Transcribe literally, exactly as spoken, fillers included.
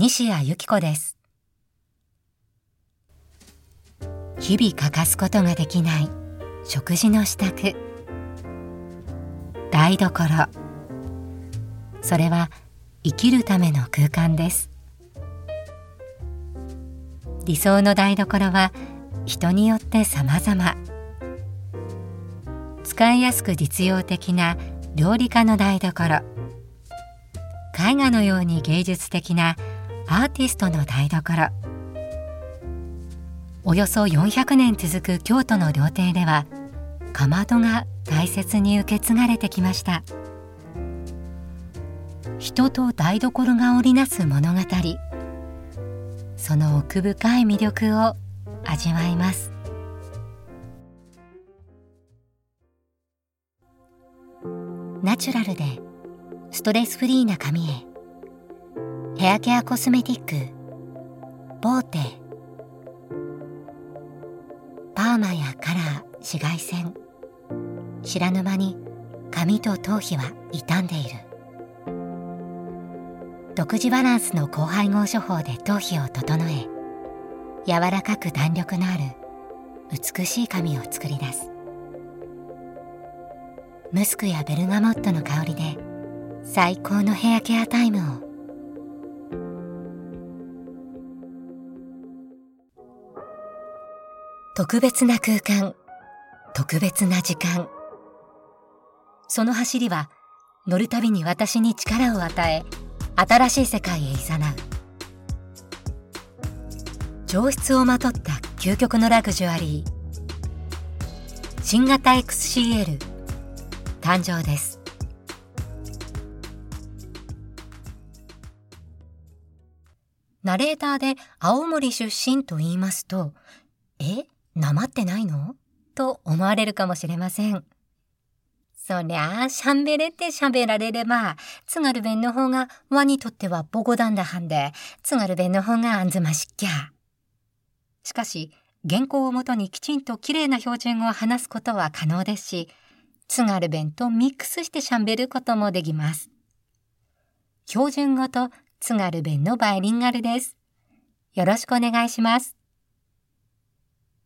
西谷由紀子です。日々欠かすことができない食事の支度、台所。それは生きるための空間です。理想の台所は人によって様々。使いやすく実用的な料理家の台所、絵画のように芸術的なアーティストの台所。およそよんひゃくねん続く京都の料亭では、かまどが大切に受け継がれてきました。人と台所が織りなす物語、その奥深い魅力を味わいます。ナチュラルでストレスフリーな髪へ、ヘアケアコスメティックボーテ。パーマやカラー、紫外線、知らぬ間に髪と頭皮は傷んでいる。独自バランスの高配合処方で頭皮を整え、柔らかく弾力のある美しい髪を作り出す。ムスクやベルガモットの香りで最高のヘアケアタイムを。特別な空間、特別な時間。その走りは乗るたびに私に力を与え、新しい世界へ誘う。上質をまとった究極のラグジュアリー、新型 エックスシーエル 誕生です。ナレーターで青森出身と言いますと、え、なまってないの？と思われるかもしれません。そりゃあ、しゃんべれって喋られれば、津軽弁の方が和にとってはボゴダンだはんで、津軽弁の方があんずましっきゃ。しかし、原稿をもとにきちんときれいな標準語を話すことは可能ですし、津軽弁とミックスしてしゃんべることもできます。標準語と津軽弁のバイリンガルです。よろしくお願いします。